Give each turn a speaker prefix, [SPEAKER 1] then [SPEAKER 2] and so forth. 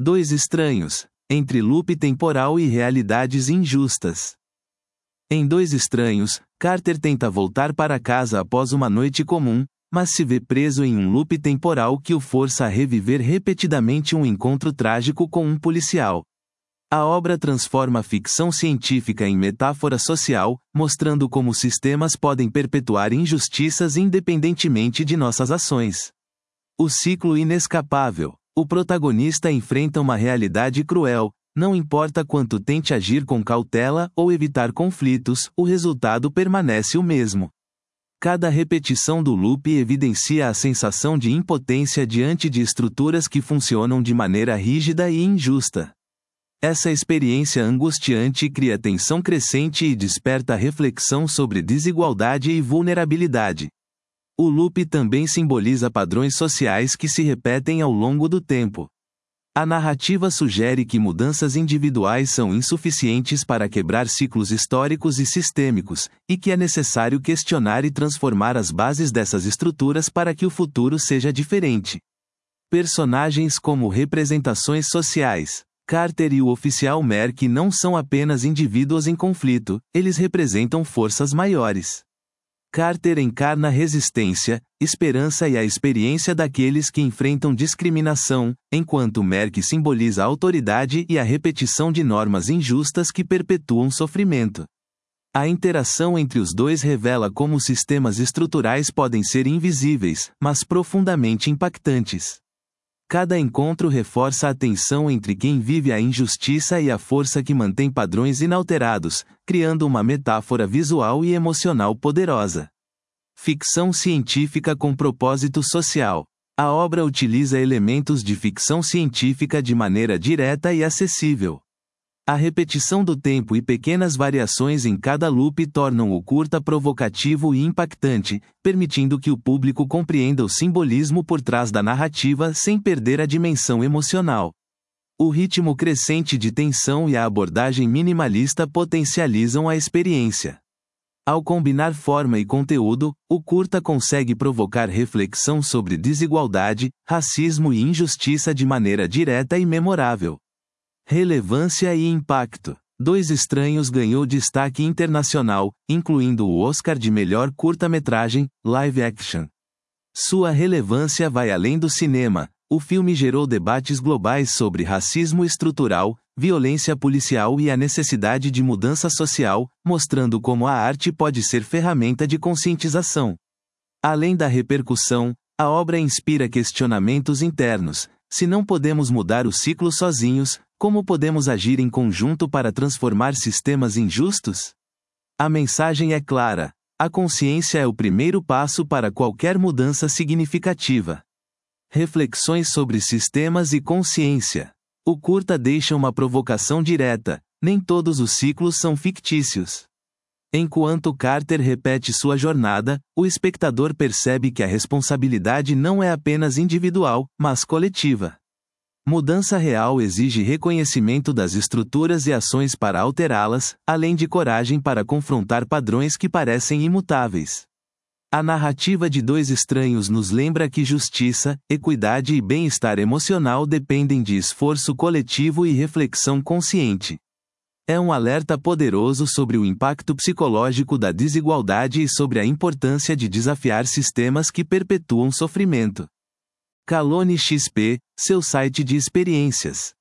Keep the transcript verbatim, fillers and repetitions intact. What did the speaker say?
[SPEAKER 1] Dois estranhos, entre loop temporal e realidades injustas. Em Dois Estranhos, Carter tenta voltar para casa após uma noite comum, mas se vê preso em um loop temporal que o força a reviver repetidamente um encontro trágico com um policial. A obra transforma a ficção científica em metáfora social, mostrando como sistemas podem perpetuar injustiças independentemente de nossas ações. O ciclo inescapável. O protagonista enfrenta uma realidade cruel, não importa quanto tente agir com cautela ou evitar conflitos, o resultado permanece o mesmo. Cada repetição do loop evidencia a sensação de impotência diante de estruturas que funcionam de maneira rígida e injusta. Essa experiência angustiante cria tensão crescente e desperta reflexão sobre desigualdade e vulnerabilidade. O loop também simboliza padrões sociais que se repetem ao longo do tempo. A narrativa sugere que mudanças individuais são insuficientes para quebrar ciclos históricos e sistêmicos, e que é necessário questionar e transformar as bases dessas estruturas para que o futuro seja diferente. Personagens como representações sociais. Carter e o oficial Merck não são apenas indivíduos em conflito, eles representam forças maiores. Carter encarna resistência, esperança e a experiência daqueles que enfrentam discriminação, enquanto Merck simboliza a autoridade e a repetição de normas injustas que perpetuam sofrimento. A interação entre os dois revela como sistemas estruturais podem ser invisíveis, mas profundamente impactantes. Cada encontro reforça a tensão entre quem vive a injustiça e a força que mantém padrões inalterados, criando uma metáfora visual e emocional poderosa. Ficção científica com propósito social. A obra utiliza elementos de ficção científica de maneira direta e acessível. A repetição do tempo e pequenas variações em cada loop tornam o curta provocativo e impactante, permitindo que o público compreenda o simbolismo por trás da narrativa sem perder a dimensão emocional. O ritmo crescente de tensão e a abordagem minimalista potencializam a experiência. Ao combinar forma e conteúdo, o curta consegue provocar reflexão sobre desigualdade, racismo e injustiça de maneira direta e memorável. Relevância e impacto. Dois Estranhos ganhou destaque internacional, incluindo o Oscar de melhor curta-metragem, live action. Sua relevância vai além do cinema. O filme gerou debates globais sobre racismo estrutural, violência policial e a necessidade de mudança social, mostrando como a arte pode ser ferramenta de conscientização. Além da repercussão, a obra inspira questionamentos internos. Se não podemos mudar o ciclo sozinhos, como podemos agir em conjunto para transformar sistemas injustos? A mensagem é clara: a consciência é o primeiro passo para qualquer mudança significativa. Reflexões sobre sistemas e consciência. O curta deixa uma provocação direta: nem todos os ciclos são fictícios. Enquanto Carter repete sua jornada, o espectador percebe que a responsabilidade não é apenas individual, mas coletiva. Mudança real exige reconhecimento das estruturas e ações para alterá-las, além de coragem para confrontar padrões que parecem imutáveis. A narrativa de Dois Estranhos nos lembra que justiça, equidade e bem-estar emocional dependem de esforço coletivo e reflexão consciente. É um alerta poderoso sobre o impacto psicológico da desigualdade e sobre a importância de desafiar sistemas que perpetuam sofrimento. Calone X P, seu site de experiências.